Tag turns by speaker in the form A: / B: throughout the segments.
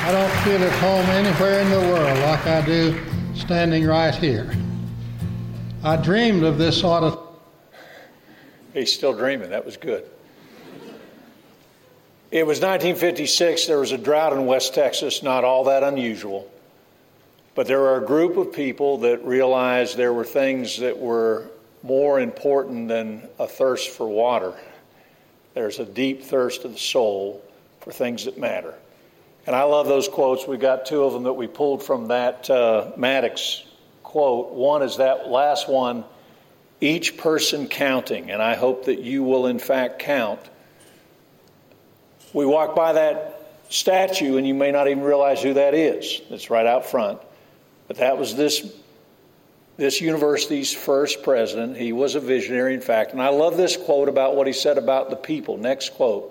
A: I don't feel at home anywhere in the world like I do standing right here. I dreamed of this auditorium.
B: He's still dreaming. That was good. It was 1956. There was a drought in West Texas, not all that unusual. But there were a group of people that realized there were things that were more important than a thirst for water. There's a deep thirst of the soul for things that matter. And I love those quotes. We got two of them that we pulled from that Maddox quote. One is that last one, each person counting, and I hope that you will in fact count. We walk by that statue and you may not even realize who that is. It's right out front. But that was this university's first president. He was a visionary, in fact. And I love this quote about what he said about the people. Next quote.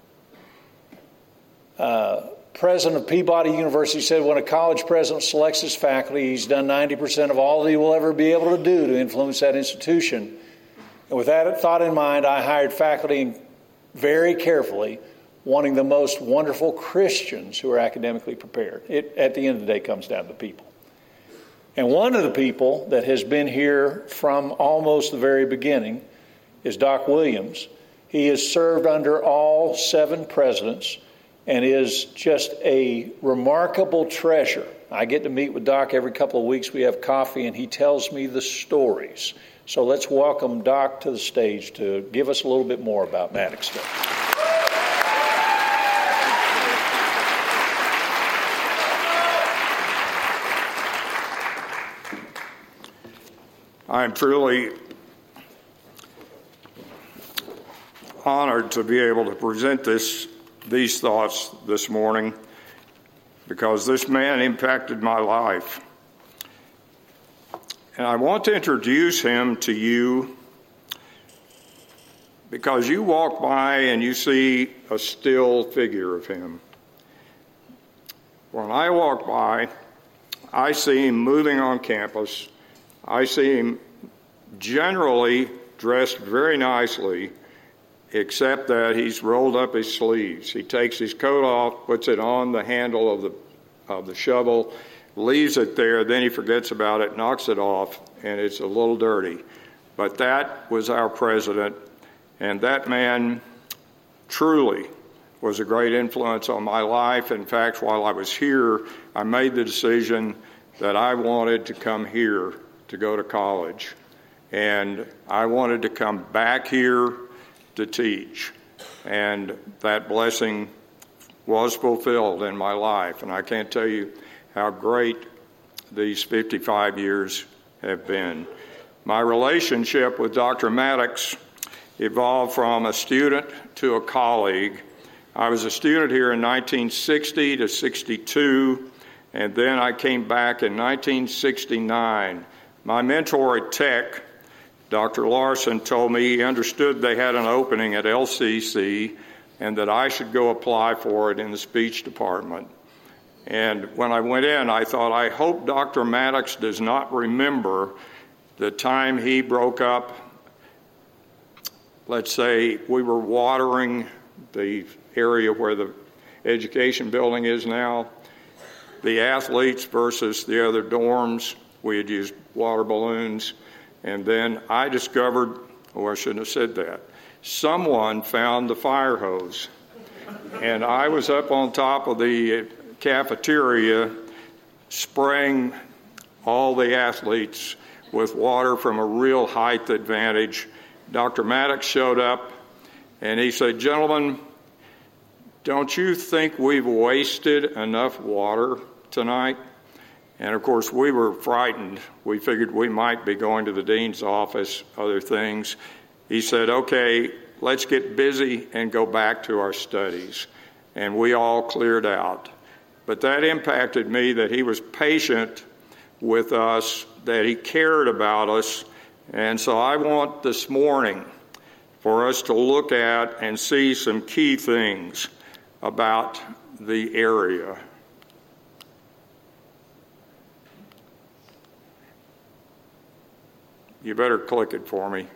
B: President of Peabody University said, when a college president selects his faculty, he's done 90% of all that he will ever be able to do to influence that institution. And with that thought in mind, I hired faculty very carefully, wanting the most wonderful Christians who are academically prepared. It, at the end of the day, comes down to the people. And one of the people that has been here from almost the very beginning is Doc Williams. He has served under all 7 presidents and is just a remarkable treasure. I get to meet with Doc every couple of weeks. We have coffee, and he tells me the stories. So let's welcome Doc to the stage to give us a little bit more about Maddox Day.
C: I'm truly honored to be able to present these thoughts this morning because this man impacted my life. And I want to introduce him to you because you walk by and you see a still figure of him. When I walk by, I see him moving on campus. I see him generally dressed very nicely, except that he's rolled up his sleeves. He takes his coat off, puts it on the handle of the shovel, leaves it there, then he forgets about it, knocks it off, and it's a little dirty. But that was our president, and that man truly was a great influence on my life. In fact, while I was here, I made the decision that I wanted to come here to go to college. And I wanted to come back here to teach. And that blessing was fulfilled in my life. And I can't tell you how great these 55 years have been. My relationship with Dr. Maddox evolved from a student to a colleague. I was a student here in 1960 to 62, and then I came back in 1969. My mentor at Tech, Dr. Larson, told me he understood they had an opening at LCC and that I should go apply for it in the speech department. And when I went in, I thought, I hope Dr. Maddox does not remember the time he broke up. Let's say we were watering the area where the education building is now, the athletes versus the other dorms. We had used water balloons. And then I discovered, I shouldn't have said that, someone found the fire hose. And I was up on top of the cafeteria spraying all the athletes with water from a real height advantage. Dr. Maddox showed up and he said, gentlemen, don't you think we've wasted enough water tonight? And of course, we were frightened. We figured we might be going to the dean's office, other things. He said, okay, let's get busy and go back to our studies. And we all cleared out. But that impacted me, that he was patient with us, that he cared about us. And so I want this morning for us to look at and see some key things about the area. You better click it for me.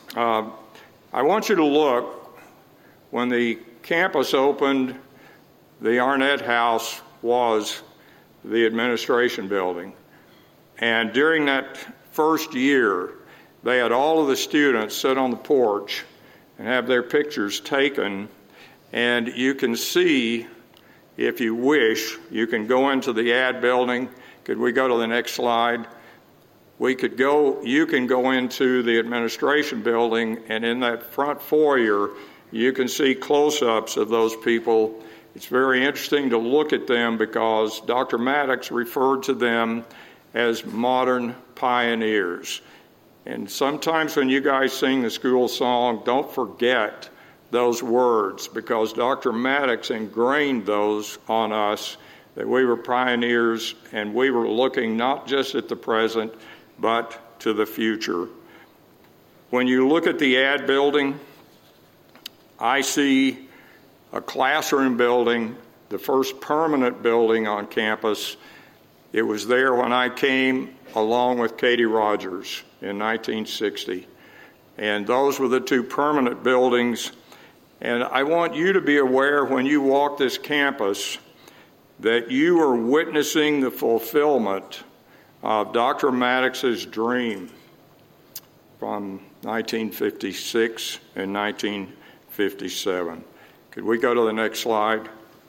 C: I want you to look, when the campus opened the Arnett House was the administration building. And during that first year, they had all of the students sit on the porch and have their pictures taken. And you can see, if you wish, you can go into the ad building. Could we go to the next slide? You can go into the administration building, and in that front foyer, you can see close-ups of those people. It's very interesting to look at them because Dr. Maddox referred to them as modern pioneers. And sometimes when you guys sing the school song, don't forget those words, because Dr. Maddox ingrained those on us, that we were pioneers and we were looking not just at the present, but to the future. When you look at the ad building, I see a classroom building, the first permanent building on campus. It was there when I came along with Katie Rogers in 1960. And those were the two permanent buildings. And I want you to be aware when you walk this campus that you are witnessing the fulfillment of Dr. Maddox's dream from 1956 and 1957. Could we go to the next slide?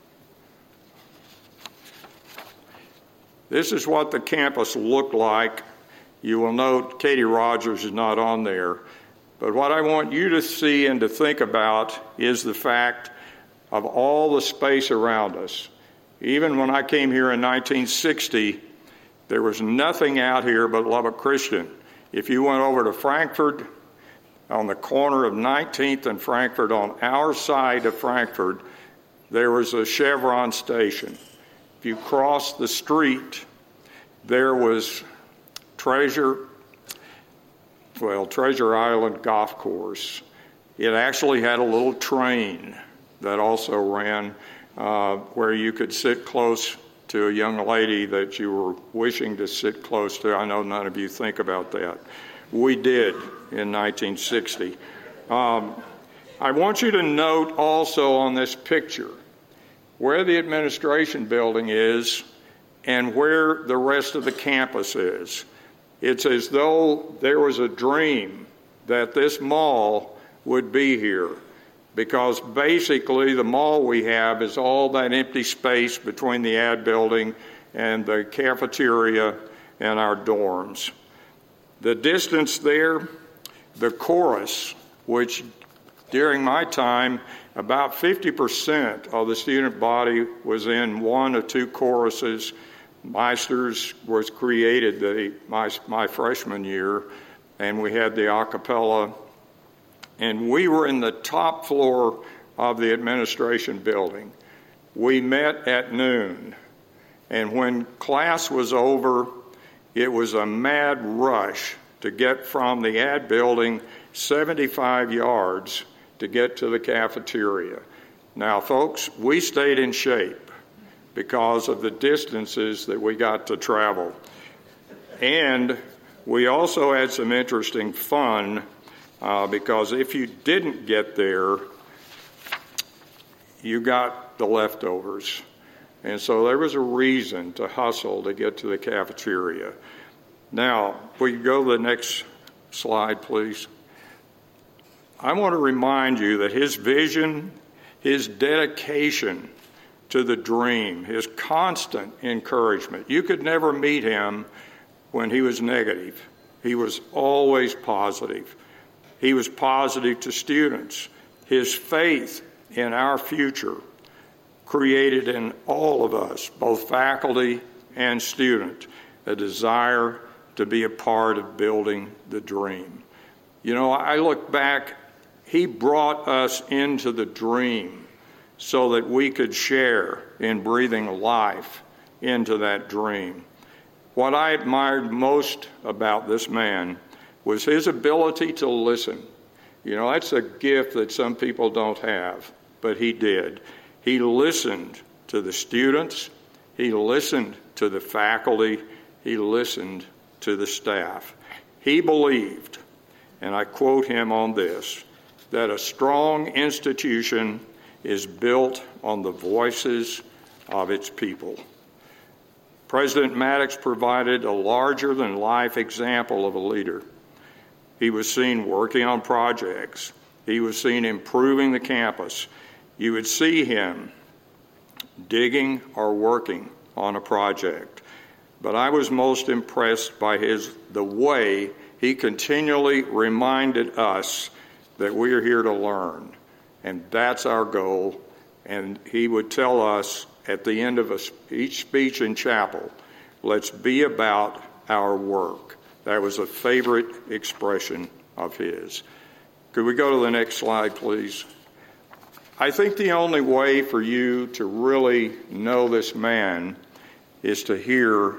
C: This is what the campus looked like. You will note Katie Rogers is not on there. But what I want you to see and to think about is the fact of all the space around us. Even when I came here in 1960, there was nothing out here but Lubbock Christian. If you went over to Frankfurt, on the corner of 19th and Frankfurt, on our side of Frankfurt, there was a Chevron station. If you crossed the street, there was Treasure Island Golf Course. It actually had a little train that also ran where you could sit close to a young lady that you were wishing to sit close to. I know none of you think about that. We did in 1960. I want you to note also on this picture where the administration building is and where the rest of the campus is. It's as though there was a dream that this mall would be here, because basically the mall we have is all that empty space between the ad building and the cafeteria and our dorms. The distance there, the chorus, which during my time, about 50% of the student body was in one or two choruses. Meisters was created my freshman year, and we had the a cappella. And we were in the top floor of the administration building. We met at noon, and when class was over, it was a mad rush to get from the ad building 75 yards to get to the cafeteria. Now, folks, we stayed in shape because of the distances that we got to travel. And we also had some interesting fun because if you didn't get there, you got the leftovers. And so there was a reason to hustle to get to the cafeteria. Now, we can go to the next slide, please. I want to remind you that his vision, his dedication to the dream, his constant encouragement. You could never meet him when he was negative. He was always positive. He was positive to students. His faith in our future created in all of us, both faculty and student, a desire to be a part of building the dream. You know, I look back, he brought us into the dream so that we could share in breathing life into that dream. What I admired most about this man was his ability to listen. You know, that's a gift that some people don't have, but he did. He listened to the students, he listened to the faculty, he listened to the staff. He believed, and I quote him on this, that a strong institution is built on the voices of its people. President Maddox provided a larger-than-life example of a leader. He was seen working on projects. He was seen improving the campus. You would see him digging or working on a project. But I was most impressed by the way he continually reminded us that we are here to learn, and that's our goal. And he would tell us at the end of each speech in chapel, let's be about our work. That was a favorite expression of his. Could we go to the next slide, please? I think the only way for you to really know this man is to hear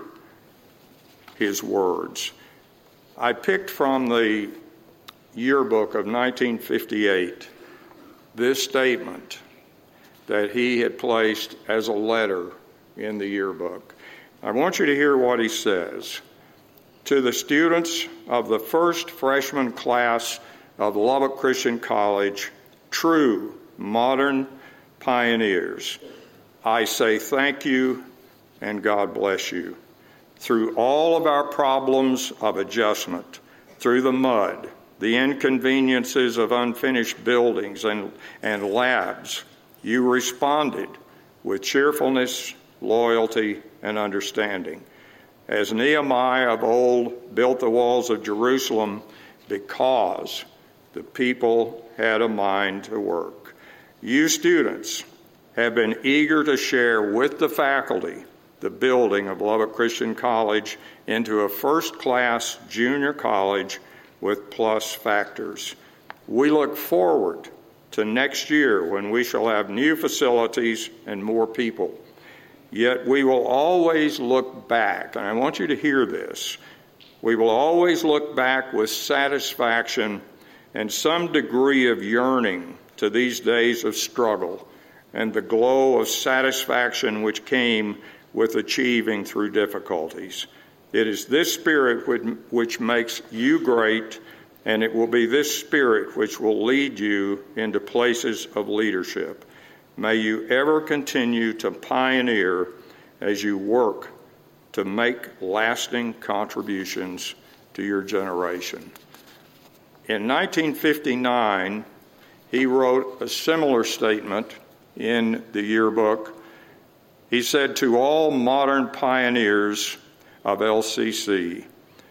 C: his words. I picked from the yearbook of 1958 this statement that he had placed as a letter in the yearbook. I want you to hear what he says. To the students of the first freshman class of Lubbock Christian College, true modern pioneers, I say thank you and God bless you. Through all of our problems of adjustment, through the mud, the inconveniences of unfinished buildings and labs, you responded with cheerfulness, loyalty, and understanding. As Nehemiah of old built the walls of Jerusalem because the people had a mind to work. You students have been eager to share with the faculty the building of Lubbock Christian College into a first-class junior college with plus factors. We look forward to next year when we shall have new facilities and more people. Yet we will always look back, and I want you to hear this, we will always look back with satisfaction and some degree of yearning to these days of struggle and the glow of satisfaction which came with achieving through difficulties. It is this spirit which makes you great, and it will be this spirit which will lead you into places of leadership. May you ever continue to pioneer as you work to make lasting contributions to your generation. In 1959, he wrote a similar statement in the yearbook. He said, to all modern pioneers of LCC,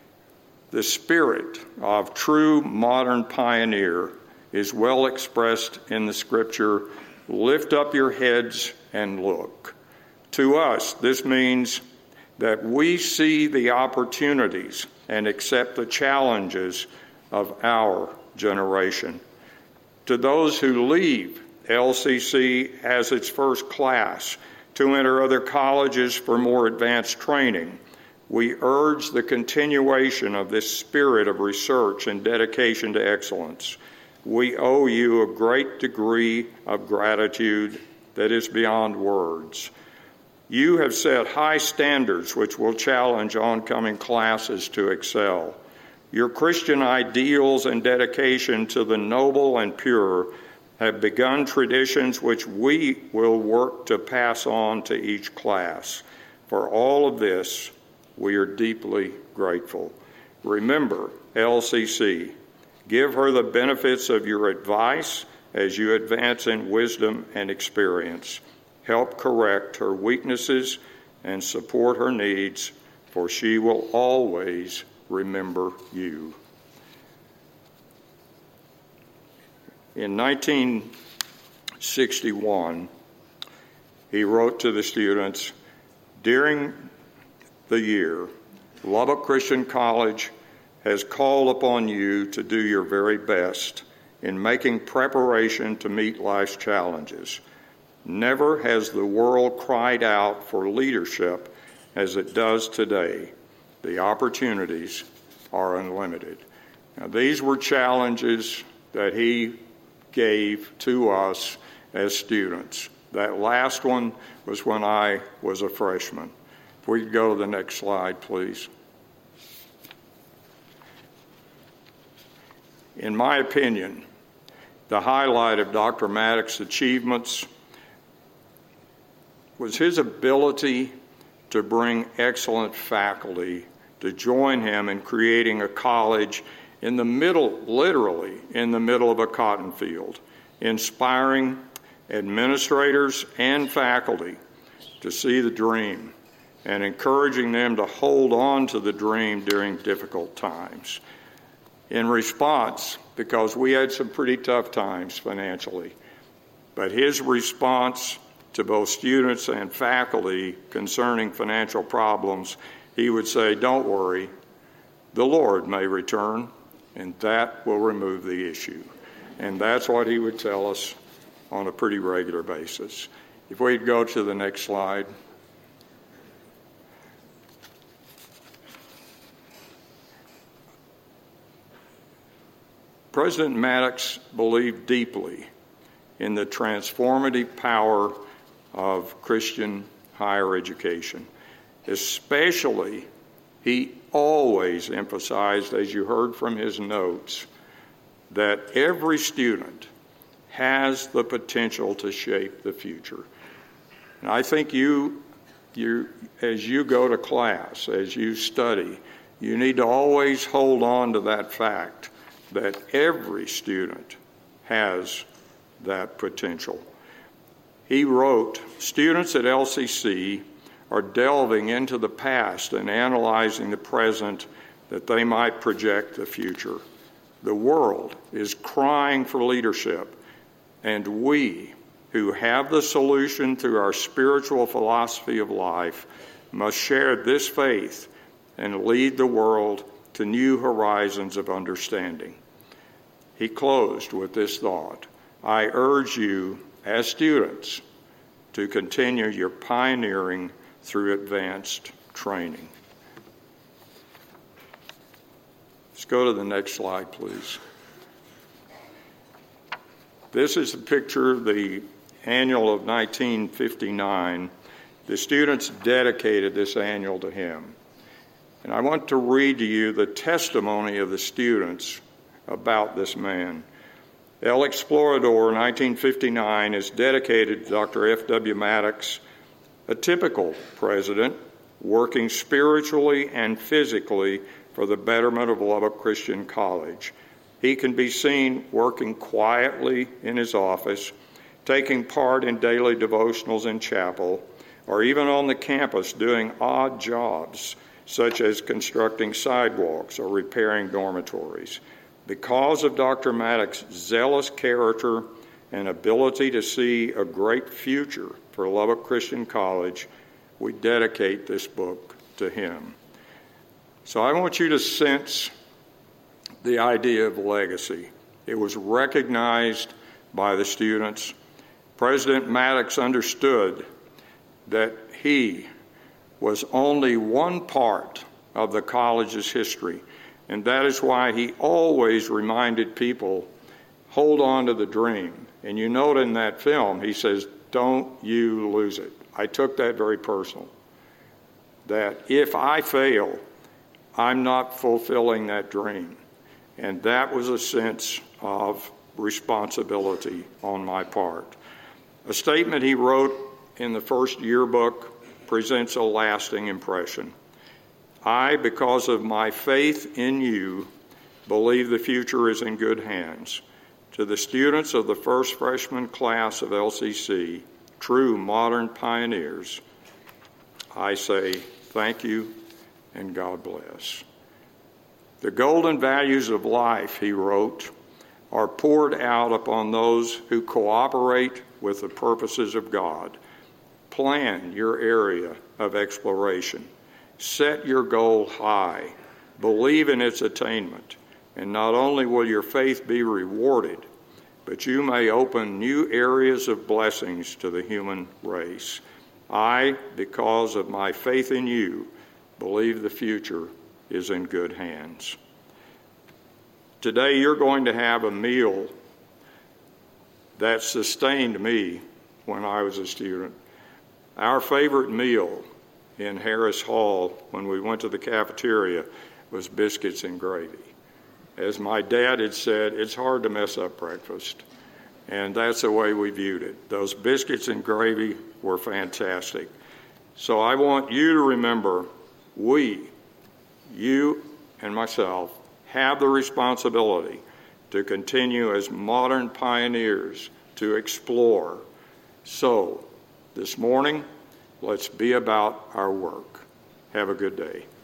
C: the spirit of true modern pioneer is well expressed in the scripture, lift up your heads and look. To us, this means that we see the opportunities and accept the challenges of our generation. To those who leave LCC as its first class to enter other colleges for more advanced training, we urge the continuation of this spirit of research and dedication to excellence. We owe you a great degree of gratitude that is beyond words. You have set high standards which will challenge oncoming classes to excel. Your Christian ideals and dedication to the noble and pure have begun traditions which we will work to pass on to each class. For all of this, we are deeply grateful. Remember, LCC, give her the benefits of your advice as you advance in wisdom and experience. Help correct her weaknesses and support her needs, for she will always remember you. In 1961, he wrote to the students, during the year, Lubbock Christian College has called upon you to do your very best in making preparation to meet life's challenges. Never has the world cried out for leadership as it does today. The opportunities are unlimited. Now, these were challenges that he gave to us as students. That last one was when I was a freshman. If we could go to the next slide, please. In my opinion, the highlight of Dr. Maddox's achievements was his ability to bring excellent faculty to join him in creating a college in the middle, literally in the middle of a cotton field, inspiring administrators and faculty to see the dream and encouraging them to hold on to the dream during difficult times. In response, because we had some pretty tough times financially, but his response to both students and faculty concerning financial problems, he would say, "Don't worry, the Lord may return, and that will remove the issue." And that's what he would tell us on a pretty regular basis. If we'd go to the next slide. President Maddox believed deeply in the transformative power of Christian higher education. Especially, he always emphasized, as you heard from his notes, that every student has the potential to shape the future. And I think you as you go to class, as you study, you need to always hold on to that fact that every student has that potential. He wrote, "Students at LCC are delving into the past and analyzing the present that they might project the future. The world is crying for leadership, and we, who have the solution through our spiritual philosophy of life, must share this faith and lead the world to new horizons of understanding." He closed with this thought: "I urge you, as students, to continue your pioneering through advanced training." Let's go to the next slide, please. This is a picture of the annual of 1959. The students dedicated this annual to him. And I want to read to you the testimony of the students about this man. El Explorador 1959 is dedicated to Dr. F.W. Maddox, a typical president working spiritually and physically for the betterment of Lubbock Christian College. He can be seen working quietly in his office, taking part in daily devotionals in chapel, or even on the campus doing odd jobs such as constructing sidewalks or repairing dormitories. Because of Dr. Maddox's zealous character and ability to see a great future for Lubbock Christian College, we dedicate this book to him. So I want you to sense the idea of legacy. It was recognized by the students. President Maddox understood that he was only one part of the college's history, and that is why he always reminded people, hold on to the dream. And you note in that film, he says, don't you lose it. I took that very personal. That if I fail, I'm not fulfilling that dream. And that was a sense of responsibility on my part. A statement he wrote in the first yearbook presents a lasting impression. I, because of my faith in you, believe the future is in good hands. To the students of the first freshman class of LCC, true modern pioneers, I say thank you and God bless. The golden values of life, he wrote, are poured out upon those who cooperate with the purposes of God. Plan your area of exploration. Set your goal high. Believe in its attainment. And not only will your faith be rewarded, but you may open new areas of blessings to the human race. I, because of my faith in you, believe the future is in good hands. Today you're going to have a meal that sustained me when I was a student. Our favorite meal in Harris Hall when we went to the cafeteria was biscuits and gravy. As my dad had said, it's hard to mess up breakfast. And that's the way we viewed it. Those biscuits and gravy were fantastic. So I want you to remember, you and myself, have the responsibility to continue as modern pioneers to explore. So this morning, let's be about our work. Have a good day.